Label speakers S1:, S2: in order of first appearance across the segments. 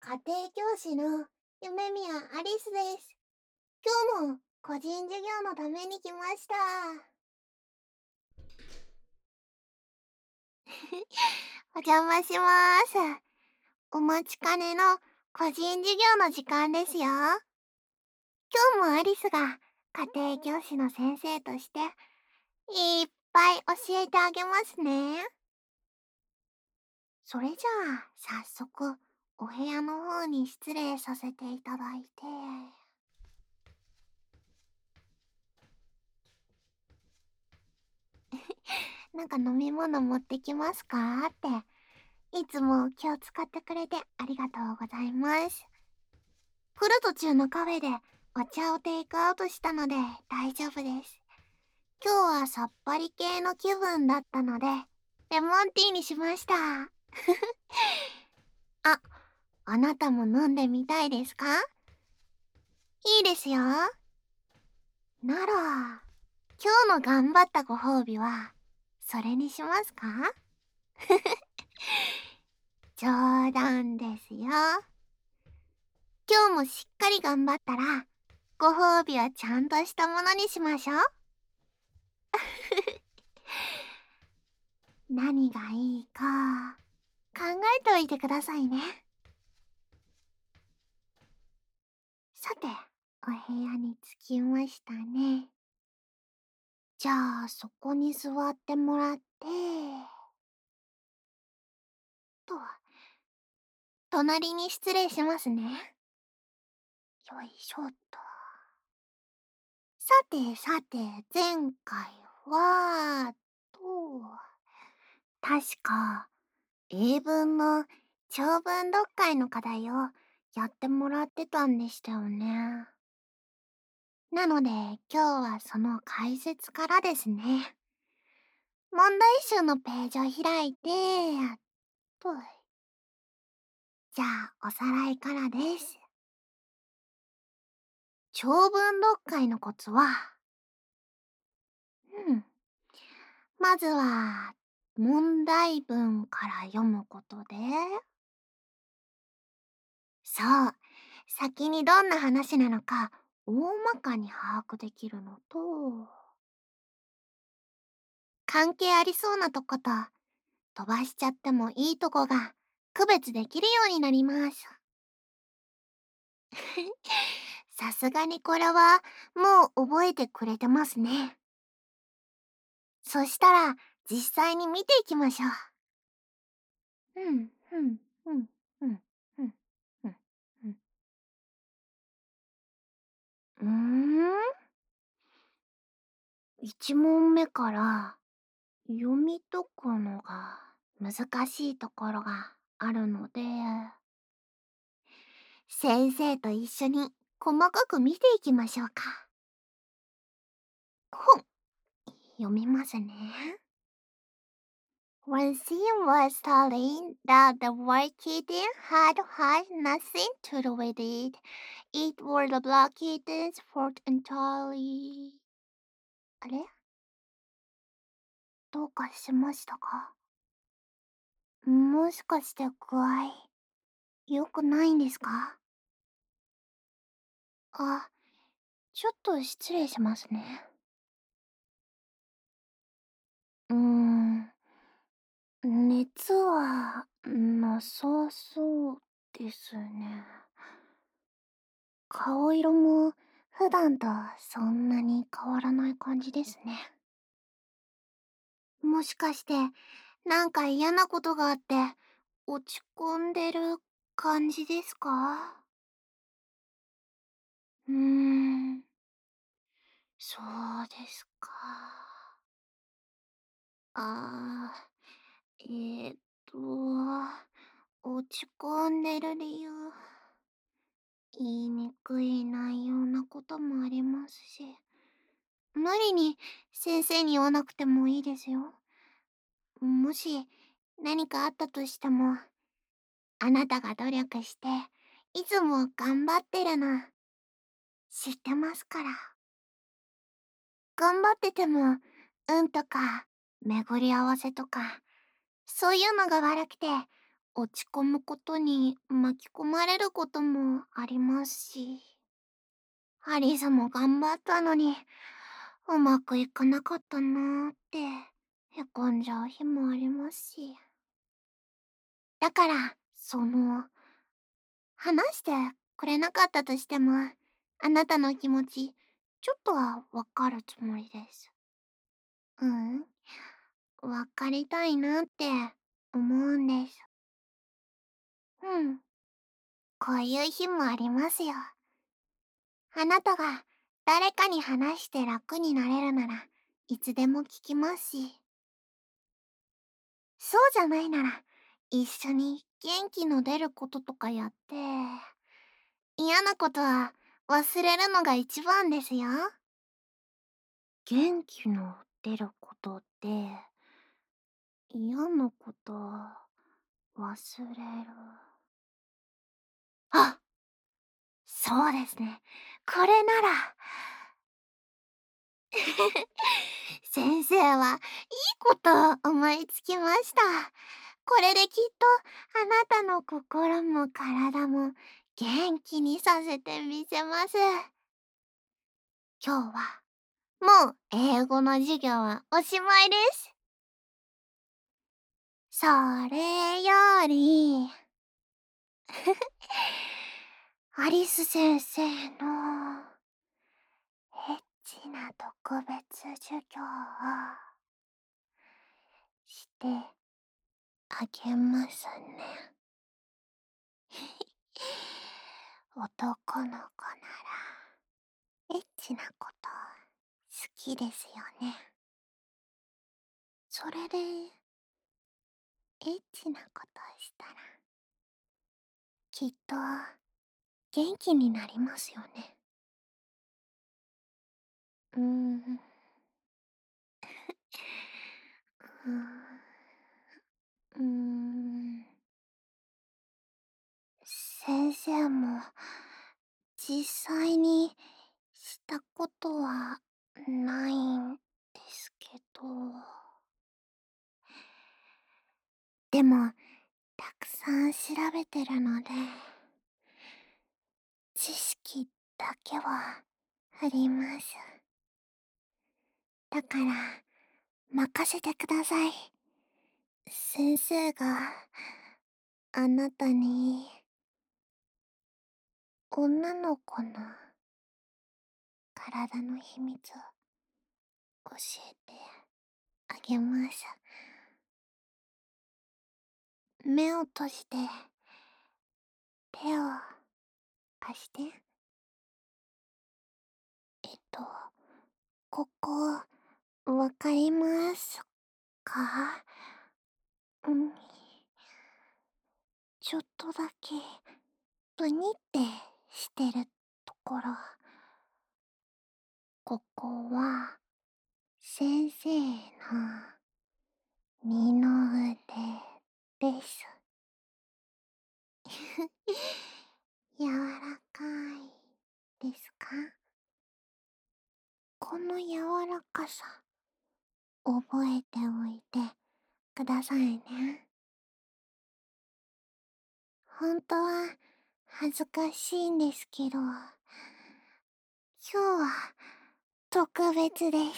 S1: 家庭教師の夢宮アリスです。今日も個人授業のために来ました。お邪魔します。お待ちかねの個人授業の時間ですよ。今日もアリスが家庭教師の先生としていっぱい教えてあげますね。それじゃあ早速お部屋の方に失礼させていただいて。なんか飲み物持ってきますかって。いつも気を使ってくれてありがとうございます。来る途中のカフェでお茶をテイクアウトしたので大丈夫です。今日はさっぱり系の気分だったので、レモンティーにしました。あ、あなたも飲んでみたいですか？いいですよ。なら、今日の頑張ったご褒美は、それにしますか？冗談ですよ。今日もしっかり頑張ったら、ご褒美はちゃんとしたものにしましょう。何がいいか、考えておいてくださいね。さて、お部屋に着きましたね。じゃあ、そこに座ってもらって、と、隣に失礼しますね。よいしょっと。さてさて、前回は、確か、英文の長文読解の課題をやってもらってたんでしたよね。なので、今日はその解説からですね。問題集のページを開いて、と、じゃあ、おさらいからです。長文読解のコツは、まずは、問題文から読むことで、そう、先にどんな話なのか、大まかに把握できるのと、関係ありそうなとこと、飛ばしちゃってもいいとこが、区別できるようになります。さすがにこれは、もう覚えてくれてますね。そしたら、実際に見ていきましょう。うん、うん、うん、うん、うん、うん、うん。うーん1問目から読み解くのが難しいところがあるので、先生と一緒に細かく見ていきましょうか。本、読みますね。When she was telling that the white kitten had nothing to do with it, it was the black kitten's fault entirely. あれどうかしましたか？もしかして具合、良くないんですか？あ、ちょっと失礼しますね。うーん、熱はなさそうですね。顔色も普段とそんなに変わらない感じですね。もしかしてなんか嫌なことがあって落ち込んでる感じですか？うーん、そうですか。ああ、えーっと、落ち込んでる理由、言いにくい内容なこともありますし、無理に先生に言わなくてもいいですよ。もし何かあったとしても、あなたが努力して、いつも頑張ってるの、知ってますから。頑張ってても、運とか、巡り合わせとか、そういうのが悪くて、 落ち込むことに巻き込まれることもありますし、アリスも頑張ったのに、うまくいかなかったなーって、へこんじゃう日もありますし。だから、話してくれなかったとしても、あなたの気持ち、ちょっとはわかるつもりです。うん、わかりたいなって思うんです。うん、こういう日もありますよ。あなたが誰かに話して楽になれるならいつでも聞きますし、そうじゃないなら一緒に元気の出ることとかやって、嫌なことは忘れるのが一番ですよ。元気の出ることって嫌なこと忘れる。あ、そうですね。これなら先生はいいこと思いつきました。これできっとあなたの心も体も元気にさせてみせます。今日はもう英語の授業はおしまいです。それより、アリス先生のエッチな特別授業をしてあげますね。男の子ならエッチなこと好きですよね。それでエッチなことしたらきっと元気になりますよね。うーん。うーん。先生も実際にしたことはないんですけど、でもたくさん調べてるので、知識だけはあります。だから任せてください。先生があなたに女の子の体の秘密を教えてあげます。目を閉じて手を貸して。えっと、ここ、わかりますか？うん、ちょっとだけ、ブニってしてるところ。ここは、先生の二の腕です。柔らかいですか？この柔らかさ、覚えておいてくださいね。本当は恥ずかしいんですけど、今日は特別です。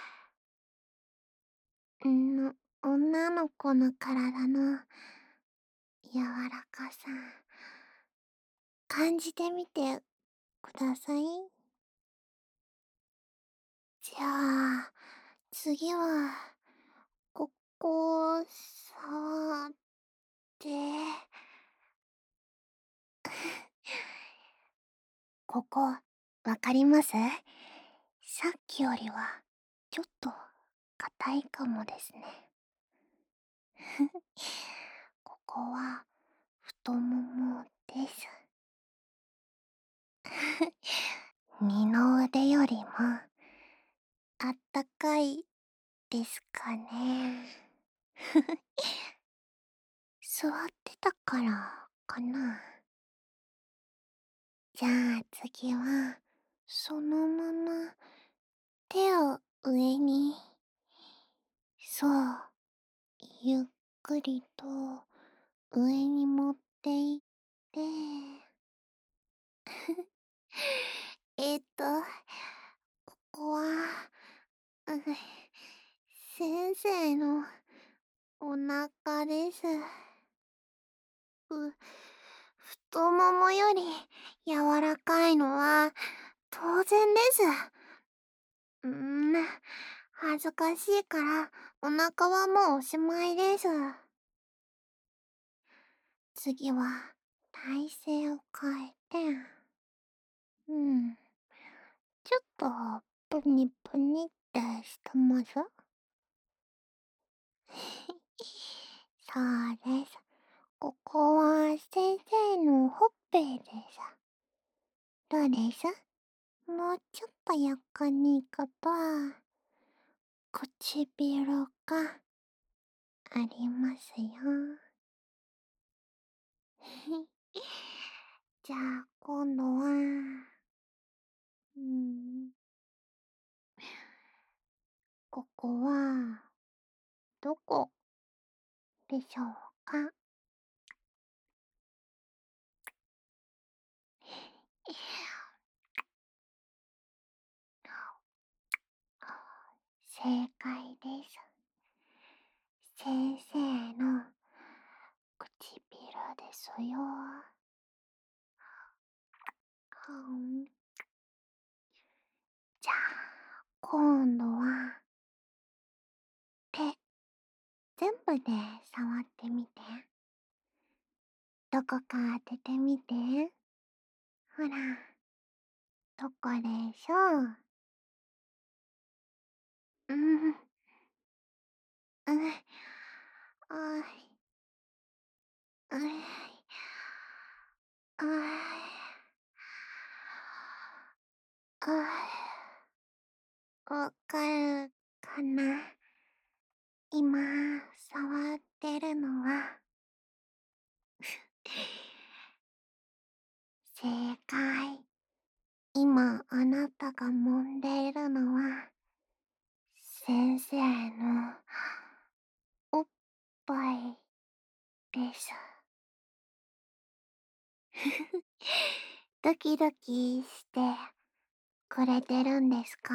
S1: 女の子の体の柔らかさ、感じてみてください。じゃあ、次は、ここを触って、ここ、わかります？さっきよりは、ちょっと、硬いかもですね。ここは、太ももです。二の腕よりも、あったかいですかね。座ってたからかな。じゃあ次は、そのまま手を上に、そう、ゆっくりと上に持っていって、ここは、う先生のお腹です。太ももより柔らかいのは当然です。恥ずかしいからお腹はもうおしまいです。次は体勢を変えて、うん、ちょっとプニプニってしてます。そうです。ここは先生のほっぺです。どうです？もうちょっと横に行くと、唇がありますよ。じゃあ今度は、うん、ここは、どこでしょうか？正解です。先生の唇ですよ。うん、じゃあ、今度は、手、全部で触ってみて。どこか当ててみて。ほら、どこでしょう？うん、うん、あい、あい、あい、あい、わかるかな？今、触ってるのは、正解。今、あなたが揉んでいるのは、先生のおっぱいです。ドキドキしてくれてるんですか？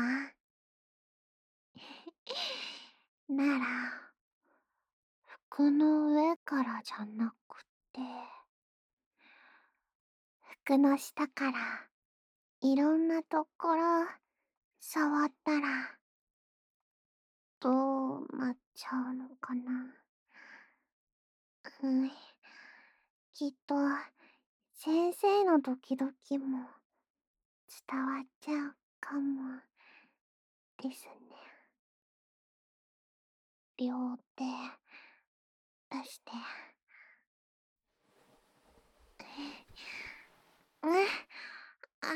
S1: なら、服の上からじゃなくて、服の下からいろんなところ触ったらどうなっちゃうのかな。うん、きっと先生のドキドキも伝わっちゃうかもですね。両手出して。うん、ああ、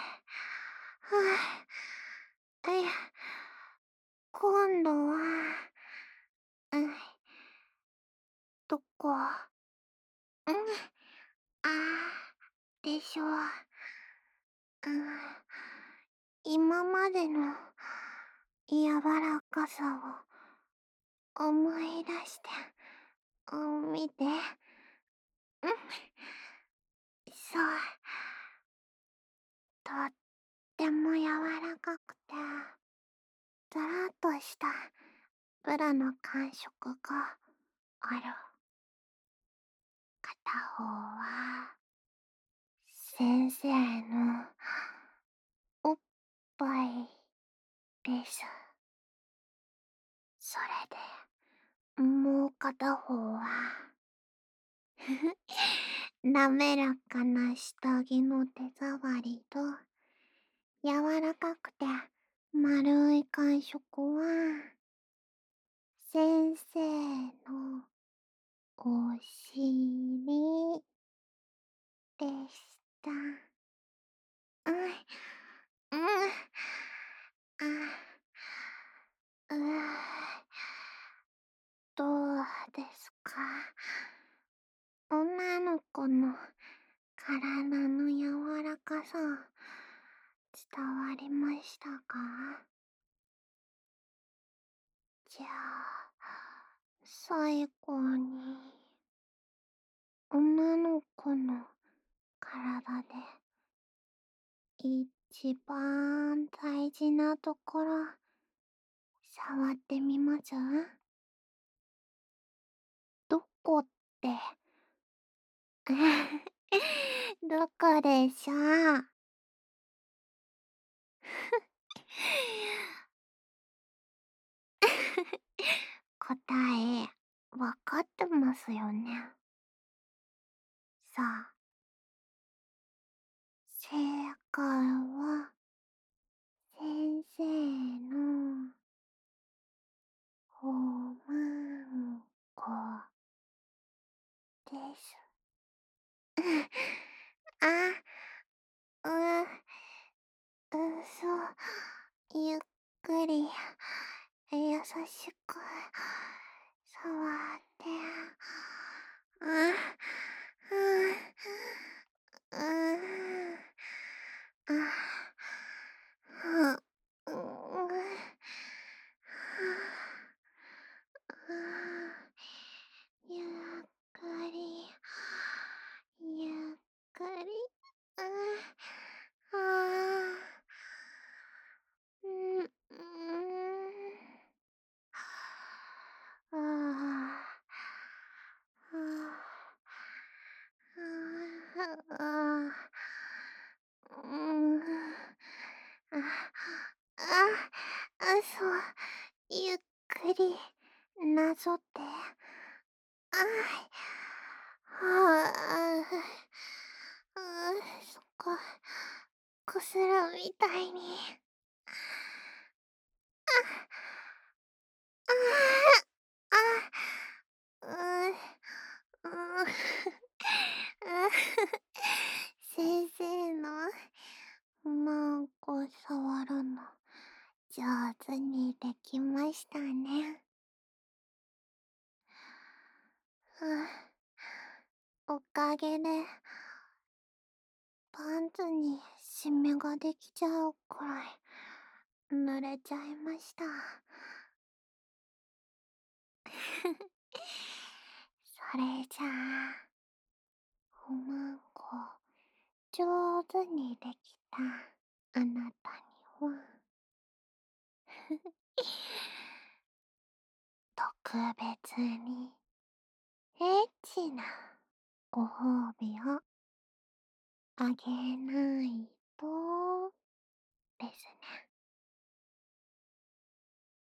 S1: はあ、いや、今度は、うん、どこ、うん、あでしょう。うん、今までの柔らかさを思い出して、見て。うん、そう、とっても柔らかくて、ザラッとしたブラの感触がある。片方は、先生のおっぱいです。それで、もう片方は、滑らかな下着の手触りと、柔らかくて丸い感触は、先生のお尻でした。うん、うん、あ、どうですか？女の子の体の柔らかさ、伝わりましたか？じゃあ、最後に。 一番大事なところ、触ってみます？どこって、どこでしょう？答え、わかってますよね。さあ、正解は、先生のほむんこです。あ、うん、ゆっくり、優しく、触って、あ、うん、うん、あ、うん、うん、ゆっくり、ゆっくり、うん、あ、うん、うん、ああ、ああ、うん、あ、ゆっくりなぞって。あはあ、そっか、こするみたいに。ああ、うん、うん、先生のマンコ触るの上手にできましたね。おかげでパンツにシミができちゃうくらい濡れちゃいました。それじゃあ、おまんこ上手にできたあなたには特別にエッチなご褒美をあげないとですね。